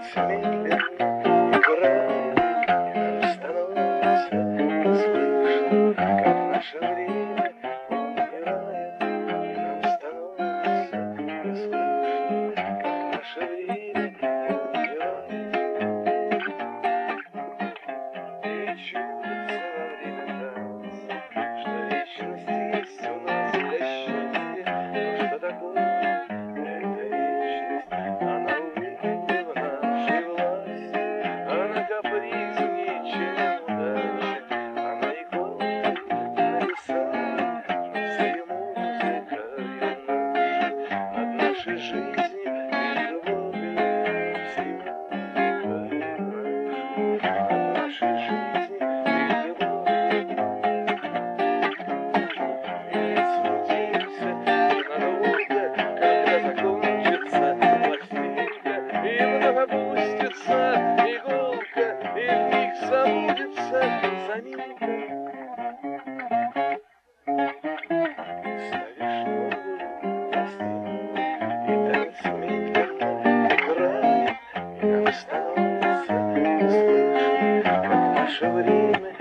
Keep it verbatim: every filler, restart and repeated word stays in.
становится медленно, играет, и нам становится не слышно, как наше время умирает, и нам становится не слышно, как наше время умирает. И чудится во время танца, что вечность есть у нас для счастья, но что такое эта вечность? Она увидела в нашей власти, она капризнее, чем удача, она иконкой написала все музыкою нашей, от нашей жизни беззлобие всему музыкою нашей, от нашей жизни беззлобие. И смутимся ненадолго, когда закончится пластинка, и вновь опустится иголка, и вмиг забудется заминка. Ставишь новую пластинку, и танец медленно играет, и нам становится не слышно, как наше время